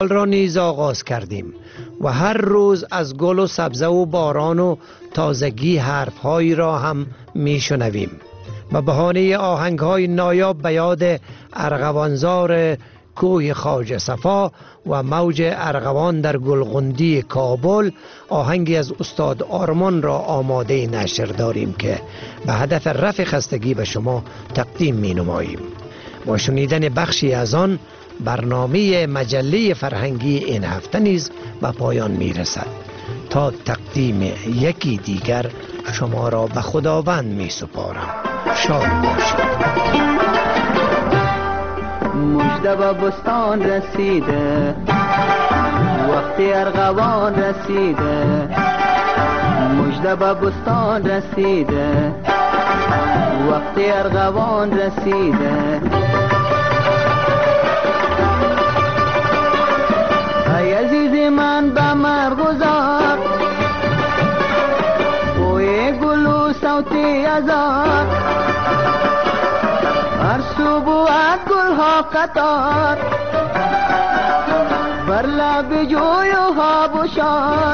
را نیز آغاز کردیم و هر روز از گل و سبزه و باران و تازگی حرفهایی را هم میشنویم و بهانه آهنگهای نایاب به یاد ارغوانزار کوه خواجه صفا و موج ارغوان در گلغندی کابل آهنگی از استاد آرمان را آماده نشر داریم که به هدف رفع خستگی به شما تقدیم می نماییم. با شنیدن بخشی از آن برنامه مجله فرهنگی این هفته نیز به پایان می رسد. تا تقدیم یکی دیگر شما را به خداوند می سپارم. شاد باشید. مژده به بستان رسیده، وقتی ارغوان رسیده. مژده به بستان رسیده، وقتی ارغوان رسیده. ای عزیز من به مرغزار، بوی گل و صوت ازار. هر سو بود گل ها قطار، بر لب جوی و ها بشار.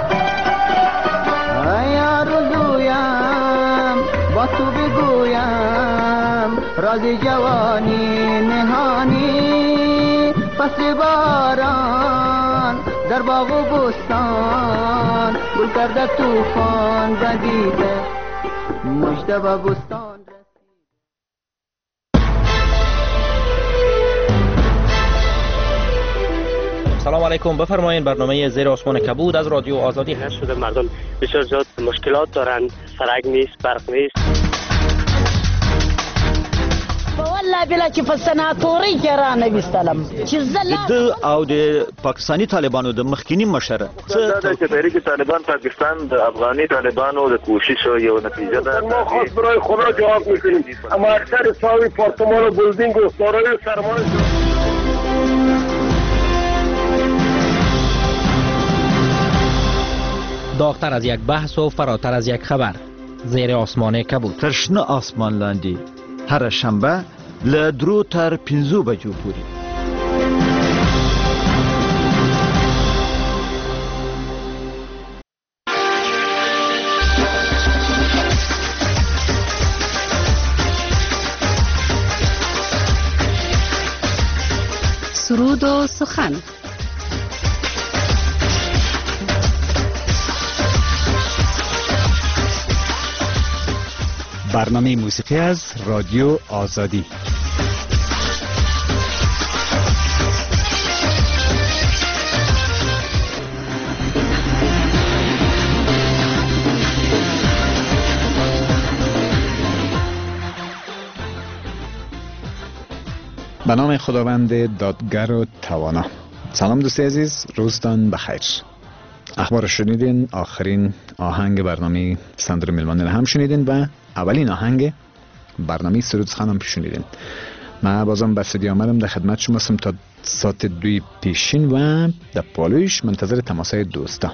ای آرزویم با تو بگویم، راز جوانی نهانی. پس باران در باغ و بستان، گل کرده توفان بدیده. مژده به بستان. سلام علیکم. بفرمایید. برنامه زیر آسمان کبود از رادیو آزادی هست. شده مردم بسیار زیاد مشکلات دارند، سرک نیست، برق نیست. والله بلا چې په سناتوري کې را نویستلم چې د او د پاکستانی طالبانو د مخکینی مشر دا چې تحریک طالبان پاکستان د افغاني طالبانو د کوشش یو نتیجه ده. ما خاص برای خدا جواب میکنیم، اما اکثر ساوی پارتمان و بلدینگ و سارای سرمان داغتر از یک بحث و فراتر از یک خبر. زیر آسمان کبود. ترشنه آسمان لاندی هر شنبه له 2 تر 5 بجو پورې. سرود و سخن. برنامه موسیقی از رادیو آزادی. به نام خداوند دادگر و توانا. سلام دوستی عزیز، روزتان بخیر. اخبار شنیدین، آخرین آهنگ برنامه سندر میلمانه هم شنیدین و اولین آهنگ برنامه سرود سخن هم شنیدین. من بازم به استودیو آمدم، در خدمت شما هستم تا ساعت 2 پیشین و در پالویش منتظر تماسای دوستا.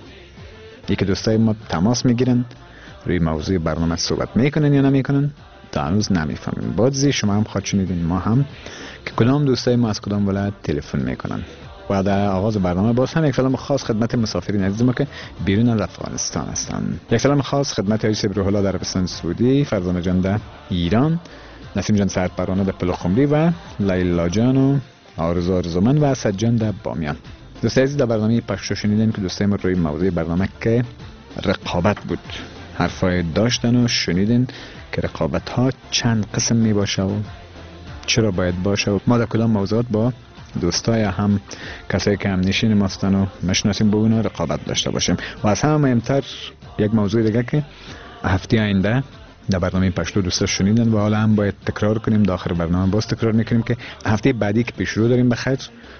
یکی دوستای ما تماس میگیرن، روی موضوع برنامه صحبت میکنن یا نمیکنن تا هنوز نمیفهمیم. بازی شما هم خواهد شنیدین ما هم که کدام دوستای ما از کدام ولایت تلفن میکنن. و در آغاز برنامه باز هم یک سلام خاص خدمت مسافرین عزیز ما که بیرون از افغانستان هستند. یک سلام خاص خدمت آقای صبر الله در عربستان سعودی، فرزانه جان در ایران، نسیم جان سرپرانه در پلخمری و لیلا جان و آرزومند و اسد جان در بامیان. دوستای عزیز، در برنامه پخش شنیدین که دوستای ما روی موضوع برنامه که رقابت بود حرفای داشتن و شنیدین که رقابت ها چند قسم می باشه و چرا باید باشه و ما در کدام موضوعات با دوستای هم کسایی که هم نشین ماستن و مشناسیم با اونا رقابت داشته باشیم. و از همه مهمتر یک موضوع دیگه که هفته آینده در برنامه پشتو دوستا شنیدن و حالا هم باید تکرار کنیم، در آخر برنامه باز تکرار میکنیم که هفته بعدی که پیش رو داریم بخیر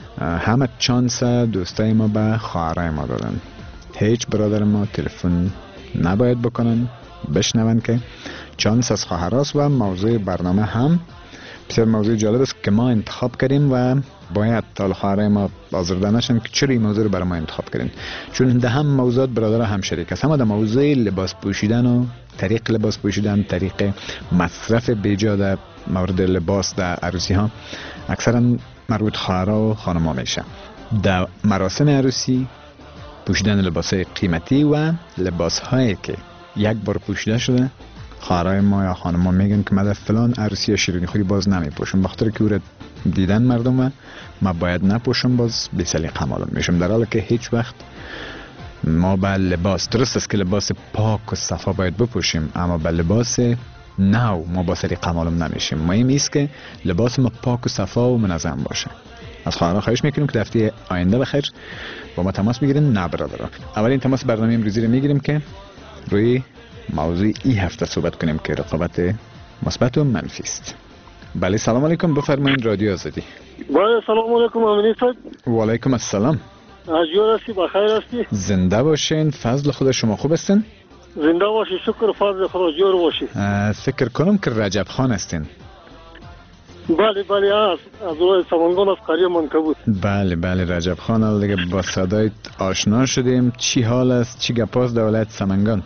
همه چانس دوستای ما به خواهرای ما دادن. هیچ برادر ما تلفن نباید بکنن، بشنون که چانس از خواهراست. و موضوع برنامه هم بسیار موضوع جالب است که ما انتخاب کردیم و باید تا خواهرای ما آزرده نشن که چرا این موضوع رو برای ما انتخاب کردین، چون ده هم موضوعات برادر هم شریک است. اما در موضوع لباس پوشیدن و طریق لباس پوشیدن، طریق مصرف بیجا در مورد لباس در عروسی ها اکثرا مربوط خواهرها و خانم‌ها میشه. در مراسم عروسی پوشیدن لباس قیمتی و لباس هایی که یک بار پوشیده شده خواهرای ما یا خانم ما میگن که من در فلان عروسی یا شیرینی خوری باز نمی پوشم بخاطر که او را دیدن مردم و ما باید نپوشم باز بی سلیقه معلوم میشم، در حالی که هیچ وقت ما به لباس درست است که لباس پاک و صفا باید بپوشیم اما به لباس نو ما با سلیقه معلوم نمیشیم. مهم است که لباس ما پاک و صفا و منظم باشه. از خواهران خواهش میکنیم که هفته آینده بخیر با ما تماس میگیرین. نه برادران، اولین تماس برنامه امروزی رو میگیریم که روی موضوع این هفته صحبت کنیم که رقابت مثبت و منفی است. بله سلام علیکم، بفرمایید رادیو آزادی. بله سلام علیکم امینی صاحب. و علیکم السلام. اجور هستی بخیر هستی؟ زنده باشین، فضل خدا شما خوب هستین؟ زنده باشی، شکر فضل خدا جور باشی. فکر کنم که رجب خان هستین. بله بله از روی سمنگان از قریه منکبود. بله بله رجب خان، دیگه با صدایت آشنا شدیم. چی حال است؟ چی گپاست در ولایت سمنگان؟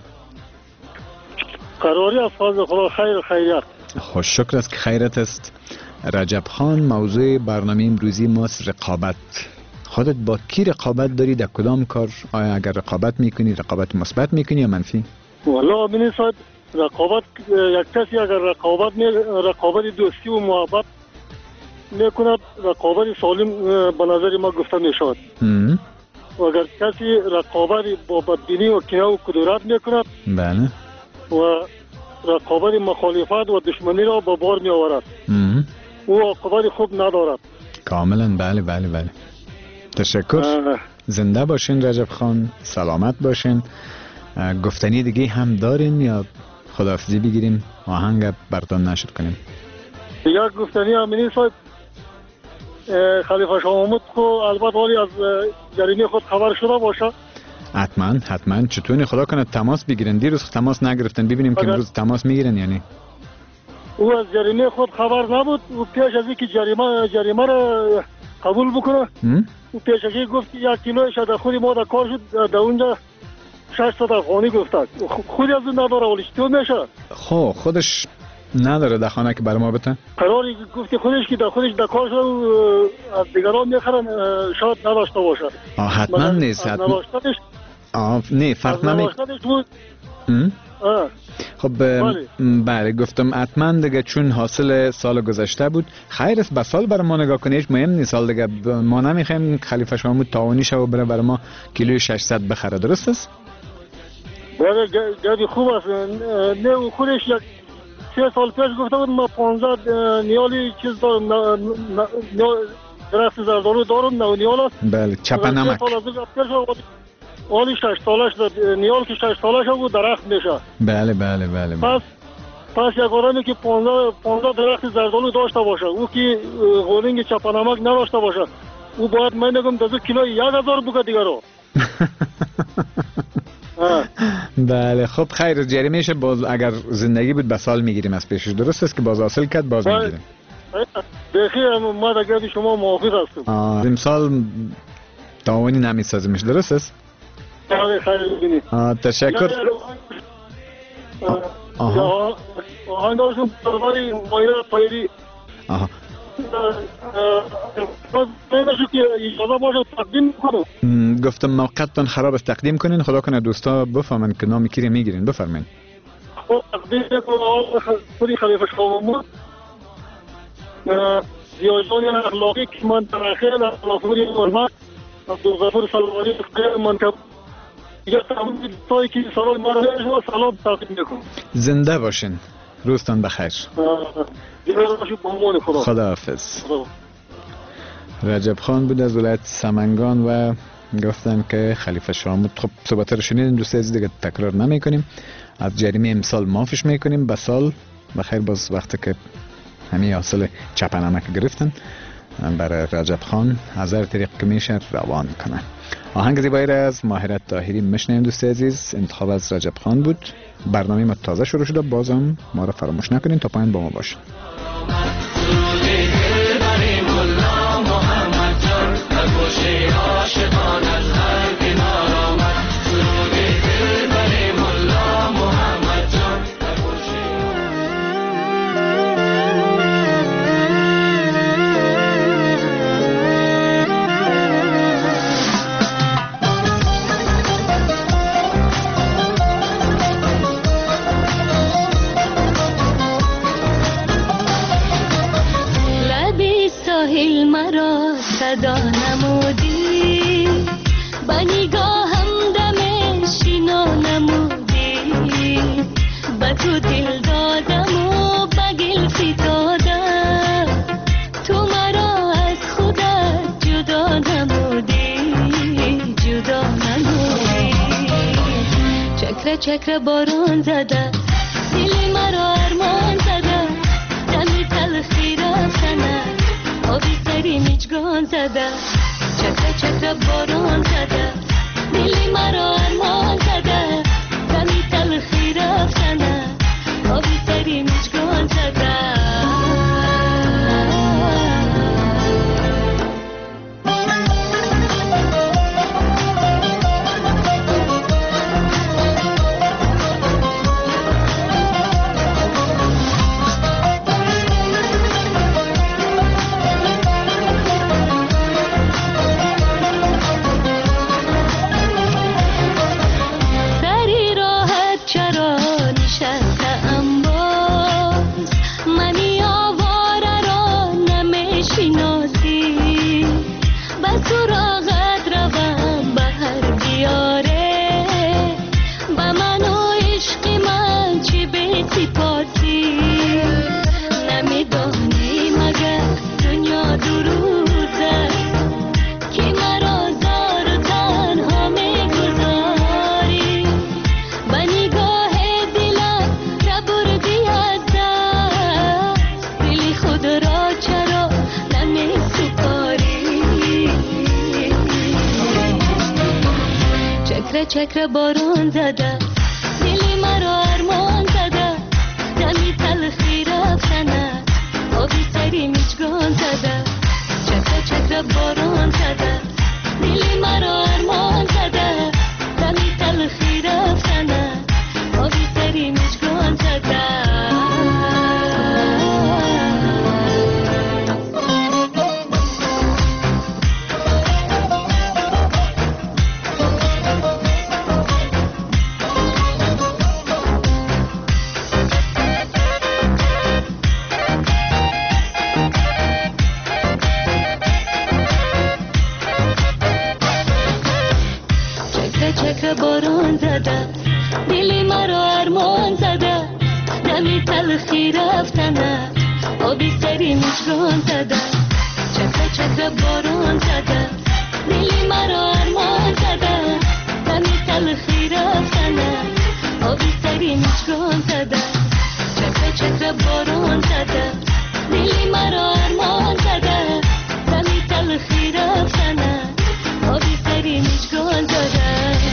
قراری از فضل خدا خیر خیریت. خوش شکر است که خیرت است. رجب خان، موضوع برنامه امروزی ماست رقابت. خودت با کی رقابت داری؟ در کدام کار؟ آیا اگر رقابت میکنی رقابت مثبت میکنی یا منفی؟ والا امینی صاحب رقابت یک کسی اگر رقابت دوستی و محبت میکند رقابت سالم به نظر ما گفته میشود. و اگر کسی رقابت با بدبینی و کینه و کدورت میکند بله و رقابت مخالفت و دشمنی را به بار می آورد او عاقبت خوب ندارد. کاملا بله بله بله. تشکر. زنده باشین رجب خان، سلامت باشین. گفتنی دیگه هم دارین یا خداحافظی بگیریم آهنگ برتان نشد کنیم؟ یک گفتنی امینی صاحب، خلیفه شاه محمود خو البته ولی از جریمه خود خبر شده باشه. حتما چطوری خدا کنه تماس بگیرن. دیروز تماس نگرفتن، ببینیم که امروز تماس میگیرن یعنی. او از جریمه خود خبر نبود. او پیش از اینکه جریمه را قبول بکنه او پیش از اینکه گفت 1 کیلو شده خودی ما در کار شد در اونجا 600 افغانی گفتن خودی از اون نداره ولی چطور میشه؟ خودش نداره در خانه که برای ما بته؟ قراری گفتی خودش که در کار شد از دیگران میخرن شاید نداشته باشه. حتما نیست. نه فرق نمی خب بله گفتم حتما دیگه چون حاصل سال گذشته بود. خیر است به سال برای ما نگاه کنیش مهم نیست. سال دیگه ما نمیخوایم خلیفه شاه محمود تعاونی شه و برای ما کیلوی 600 بخره. درست است؟ بله گردی خوب است. نه خودش 3 سال پیش گفته بود ما 15 نیالی چیز دارم درخت زردالو دارم نه نیال است. بله چپا نمک ولی 6 سالش نیال که 6 سالش بود درخت میشه. بله پس یک آدمی که 15 درخت زردالو داشته باشه او که غولینگ چپا نمک نداشته باشه او باید من نگم 2 کیلو 1000 بگه دیگه رو. بله خب خیر جریمهش باز اگر زندگی بود به سال میگیریم از پیشش. درست است که باز حاصل کرد باز میگیریم. بخیر ما دیگه شما موافق هستم. امسال تعاونی نمیسازیمش. درست است؟ بله خیر ببینید. تشکر. آهنگاشون برای مایره پایری گفتم موقعتان خراب است تقدیم کنین. خدا کنه دوستا بفهمن که نام کی میگیرین. بفرمایید. خب تقدیم کنم خودی خلیفه شاه محمود زیادان اخلاقی که من در اخیر اخلاقی حرمت عبدالغفور سلوانی منکب یا تمام دوستایی که سلام ما سلام تقدیم میکنم. زنده باشین، روزتان بخیر. خدا حافظ. رجب خان بود از ولایت سمنگان و گفتن که خلیفه شاه محمود. خب صحبت رو شنیدین دوست عزیز، دیگه تکرار نمی کنیم. از جریمه امسال معافش میکنیم. به سال بخیر. باز وقتی که همین حاصل چپنمک گرفتن برای رجب خان از هر طریق که میشه روان کنه. آهنگ زیبایی را از ماهرت طاهری میشنیم دوست عزیز. انتخاب از رجب خان بود. برنامه ما تازه شروع شده، بازم ما را فراموش نکنین تا پایین با ما باشین. چکر چکر باران زده دل مرا ارمان زده دمی تلخی رفتنه آبی سری میچگان زده چکر چکر باران زده دل مرا ارمان زده دمی تلخی رفتنه آبی سری میچگان زده چکر باران زده دل مرا ارمان زده دمی تلخی رفتنه آبی سری میچگان زده چکر چکر باران زده دل مرا ارمان زده دمی تلخی رفتنه آبی سری میچگان زده چکر باران زده دل مرا ارمان زده دمی تلخی رفتنه آبی سری میچگان زده چکر چکر باران زده دل مرا ارمان زده دمی تلخی رفتنه آبی سری میچگان زده چکر چکر باران زده دل مرا ارمان زده دمی تلخی رفتنه آبی سری میچگان زده.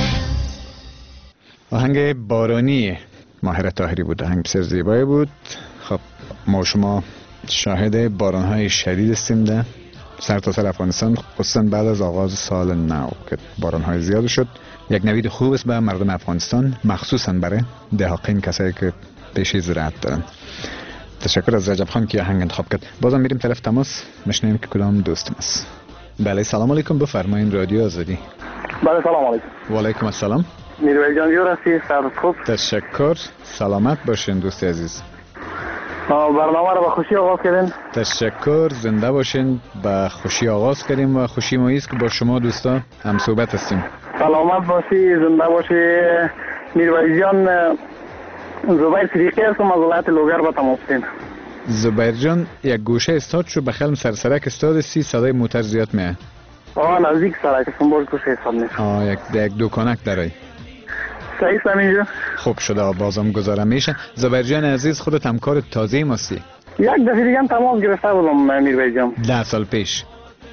آهنگ بارانی ماهر طاهری بود. آهنگ بسیار زیبایی بود. خب ما شما شاهد بارانهای شدید هستیم در سرتاسر افغانستان، خصوصا بعد از آغاز سال نو که بارانهای زیاد شد. یک نوید خوب است به مردم افغانستان، مخصوصا برای دهاقین، کسایی که پیشه زراعت دارن. تشکر از رجب خان که آهنگ انتخاب کرد. بازم میریم طرف تماس، میشنویم که کدام دوستم است. بله سلام علیکم، بفرمایید رادیو آزادی. بله سلام علیکم. و علیکم السلام. میرویس جان جور هستی؟ سرت خوب؟ تشکر، سلامت باشین دوست عزیز. برنامه رو با خوشی آغاز کردین. تشکر، زنده باشین. با خوشی آغاز کردیم و خوشی ما است که با شما دوستا هم صحبت هستیم. سلامت باشی، زنده باشی. میرویس جان، زبیر صدیقی هستم از ولایت لوگر با تماس هستیم. زبیر جان، یک گوشه استاد شو بخلم سرسرک استاد سی، صدای موتر زیاد میه. نزدیک سرک هستم، باز گوشه استاد نیست. یک دکانک داره. صحیح است اینجا. خوب شده، بازم گذارم میشه. زبیر جان عزیز، خودت همکار تازه ماستی؟ یک دفعه دیگه تماس گرفته بودم میرویس جان. 10 سال پیش.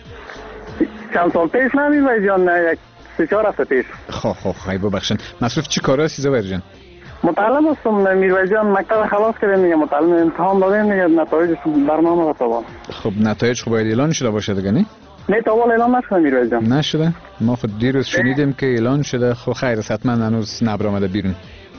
چند سال پیش نه میرویس جان، یک 3-4 هفته پیش. خب خیلی ببخشین. مصروف چی کار هستی زبیر جان؟ متعلم هستم میرویس جان، مکتب خلاص کردیم دیگه، متعلم امتحان دادیم دیگه، نتایج برنامه رو تا. خب نتایج خوب اعلان شده باشه دیگه نه؟ نه تا اول اعلان نشده میرویس جان. نشده؟ ما خود دیروز شنیدیم که اعلان شده. خب خیر است، حتما هنوز نبرآمده بیرون.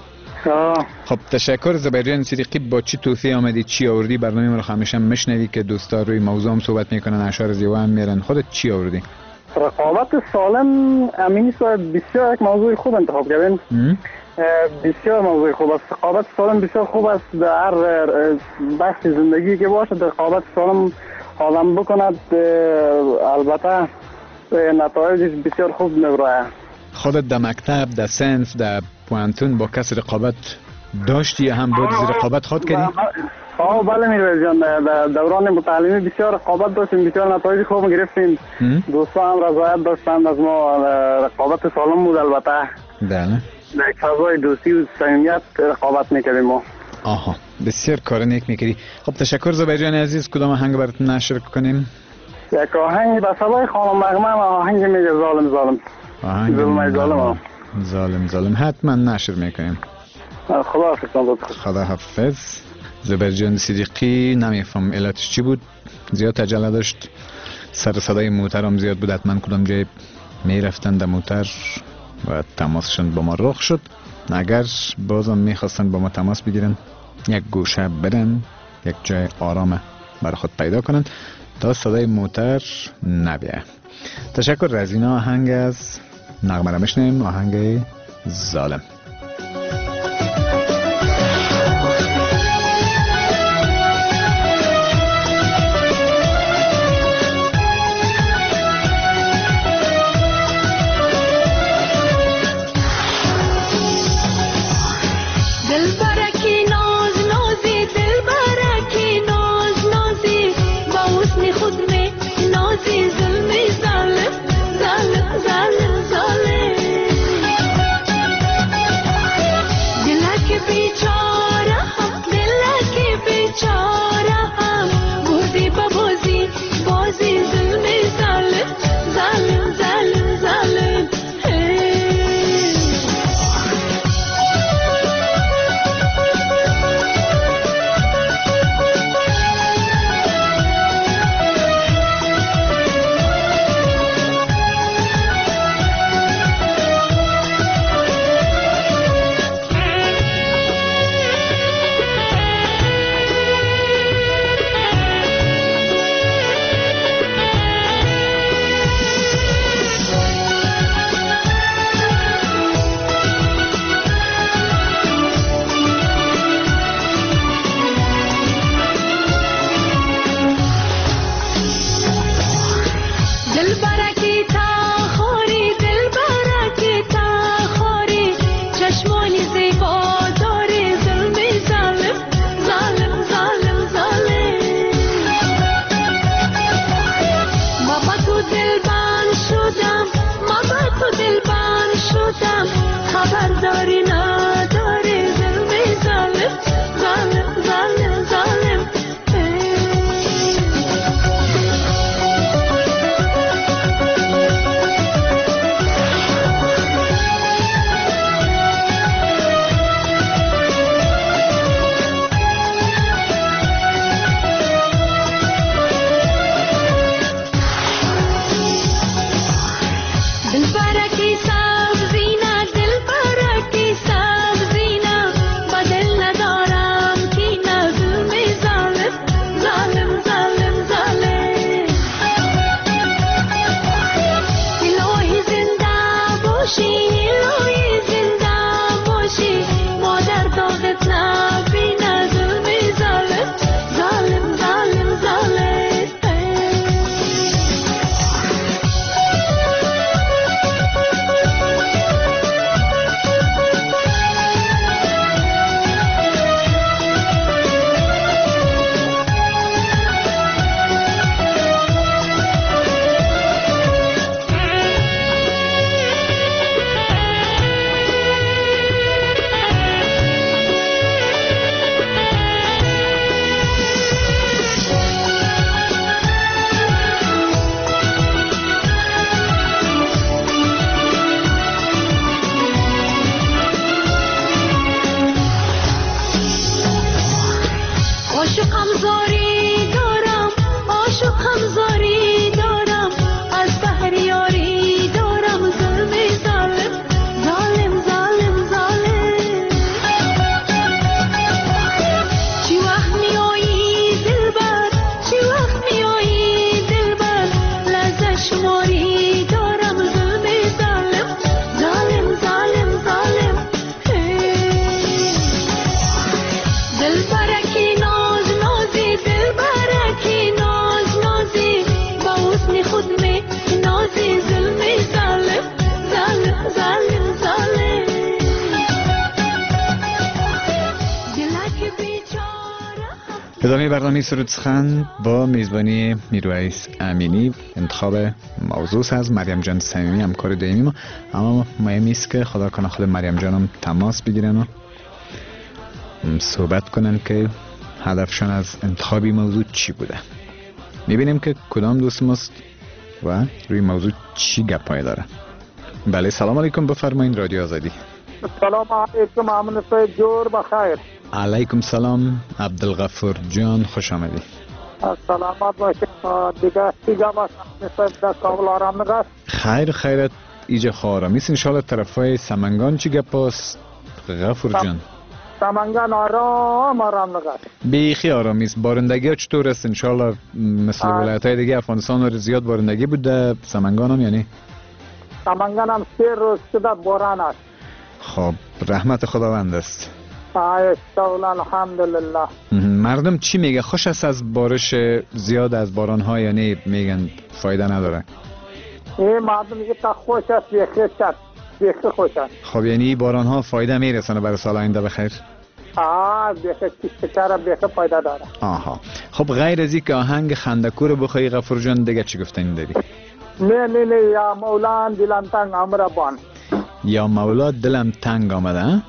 خب تشکر زبیر جان صدیقی. با چی توصیه آمدی، چی آوردی؟ برنامه ما رو همیشه میشنوی که دوستا روی موضوع هم صحبت میکنن، اشعار زیبا هم میرن. خودت چی آوردی؟ رقابت سالم امینی است، بسیار یک موضوع خوب انتخاب کردین. بسیار موضوع خوب است. رقابت سالم بسیار خوب است در هر بخش زندگی که باشه. رقابت سالم آدم بکند، البته نتایجش بسیار خوب میبره. خودت در مکتب، در صنف، در پوانتون با کس رقابت داشتی یا هم بود رقابت خود کردی؟ بله میرویس جان، در دوران متعلمی بسیار رقابت داشتیم، بسیار نتایج خوب گرفتیم. دوستان هم رضایت داشتند از ما. رقابت سالم بود البته. بله. در یک فضای دوستی و صمیمیت رقابت میکردیم ما. آها، بسیار کار نیک میکردی. خب تشکر زبیر جان عزیز. کدام آهنگ براتون نشر کنیم؟ یک آهنگ به صدای خانم مغمم، آهنگ میگه ظالم ظالم. آهنگ ظالم ظالم حتما نشر میکنیم. خدا حافظ. خدا حافظ. زبیر جان صدیقی نمیفهم علتش چی بود، زیاد عجله داشت، سر صدای موتر هم زیاد بود، حتما کدام جای میرفتن در موتر و تماسشون با ما رخ شد. اگر بازم میخواستن با ما تماس بگیرن یک گوشه برن، یک جای آرامه برای خود پیدا کنن تا صدای موتر نبیه. تشکر. از این آهنگ از نغمه را میشنیم، آهنگ ظالم. ادامه برنامه سرود سخن با میزبانی میرویس امینی. انتخاب موضوع از مریم جان صمیمی همکار دائمی ما، اما مهم است که خدا کنه خود مریم جانم تماس بگیرن و صحبت کنن که هدفشان از انتخابی موضوع چی بوده. میبینیم که کدام دوست ماست و روی موضوع چی گپای داره. بله سلام علیکم، بفرمایید رادیو آزادی. سلام علیکم امین صاحب، جور بخیر. علیکم سلام عبدالغفور جان، خوش آمدی. سلامت باشید. دیگه باش صاحب در کابل آرام نگست؟ خیرت ایجا آرامی است. انشاءالله طرفای سمنگان چی گپاست غفور جان؟ سمنگان آرام نگست. بیخی آرامی است. بارندگی ها چطور است؟ انشاءالله مثل ولایت های دیگه افغانستان رو زیاد بارندگی بوده، سمنگان هم یعنی؟ سمنگان هم 3 روز شده باران است. خب رحمت خداوند است. الحمدلله. مردم چی میگه؟ خوش است از بارش زیاد، از باران ها، یعنی میگن فایده نداره؟ این مردم میگه تا خوش است، بیخی خوش است. خب یعنی باران ها فایده میرسونه برای سال آینده بخیر؟ بیخی کشتکر بیخی فایده داره. آها. خب غیر از این که آهنگ خندکو رو بخوایی غفور جان، دیگه چی گفتنی داری؟ نه یا مولا دلم تنگ آمده بان. یا مولا دلم تنگ آمده؟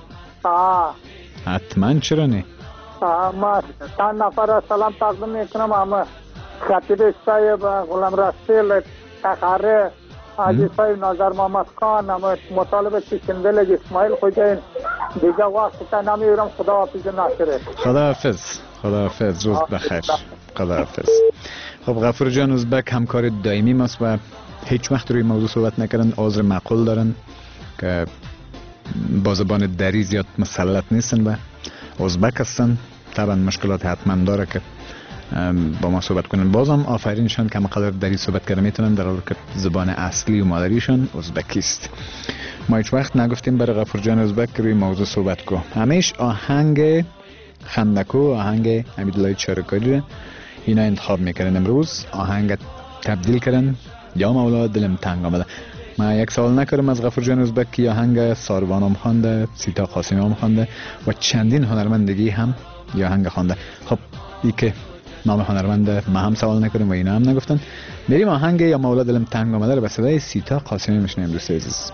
حتما، چرا نه؟ ما چند نفر سلام تقدیم میکنم. اما خطیب صاحب، غلام رسول تقاره، عزیز صاحب ناظر محمد خان، اما مطالبه چشندل اسماعیل خوجین. دیگه وقت تا نمیورم. خدا حافظ ناصره. خدا حافظ، روز بخیر. خدا حافظ. خب غفور جان ازبک همکار دائمی ماست و هیچ وقت روی موضوع صحبت نکردن. عذر معقول دارن که با زبان دری زیاد مسلط نیستن و ازبک هستن. طبعا مشکلات حتما داره که با ما صحبت کنن. بازم آفرینشان که مقدار دری صحبت کرده میتونن، در حالی که زبان اصلی و مادریشان ازبکی است. ما هیچ وقت نگفتیم برای غفور جان ازبک روی موضوع صحبت کو. همیش آهنگ خندکو، آهنگ حمیدالله چارکالی اینا انتخاب میکنن. امروز آهنگ تبدیل کردن یا مولا دلم تنگ آمده. من یک سوال نکردم از غفور جان ازبک که آهنگ ساروان هم خوانده، سیتا قاسمی هم خوانده و چندین هنرمندگی هم یا آهنگ خوانده. خب ای که نام هنرمند ما هم سوال نکردم و اینا هم نگفتن. میریم آهنگ یا مولا دلم تنگ آمده رو به صدای سیتا قاسمی میشنیم. دوست عزیز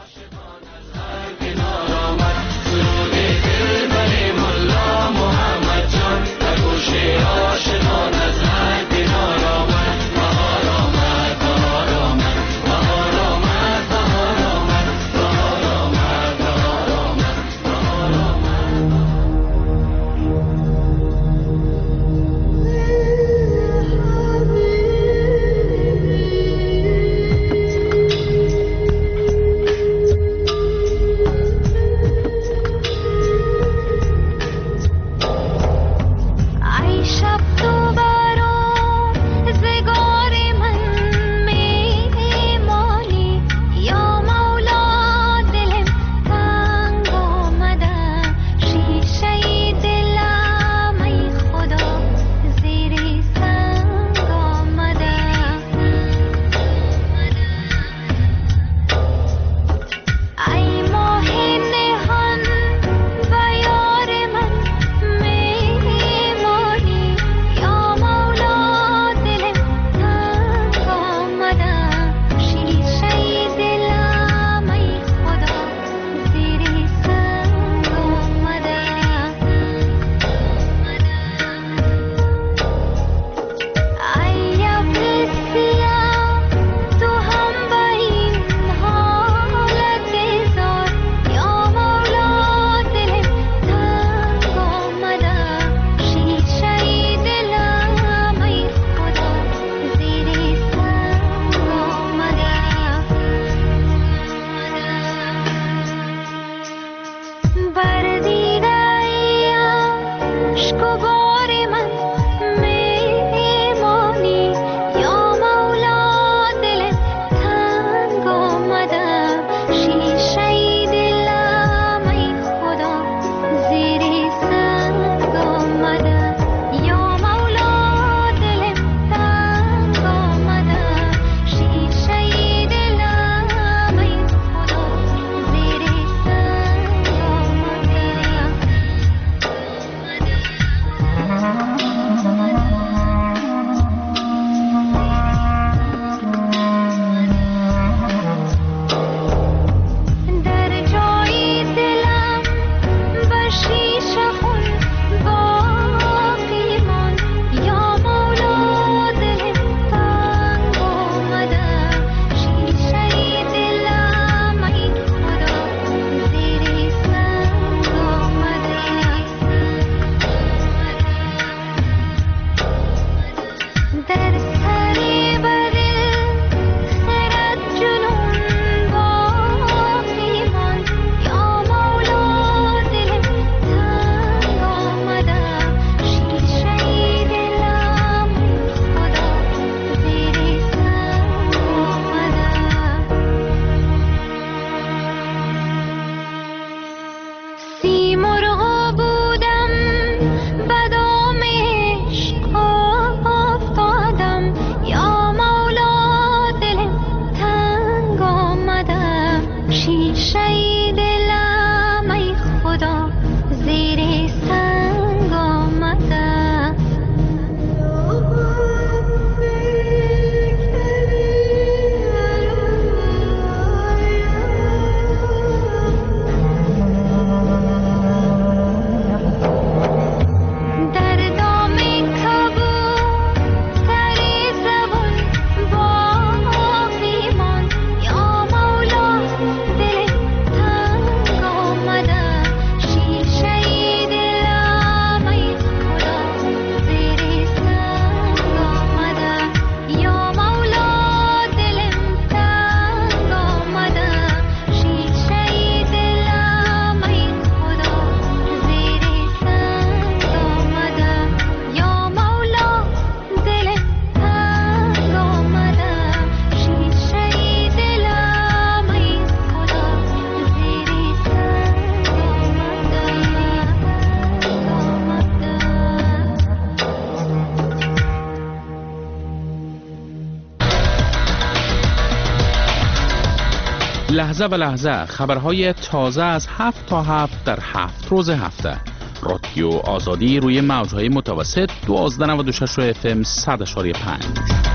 لحظه به لحظه خبرهای تازه از 7 تا 7 در 7 روز هفته. رادیو آزادی روی موجهای متوسط 1296 FM 100.5.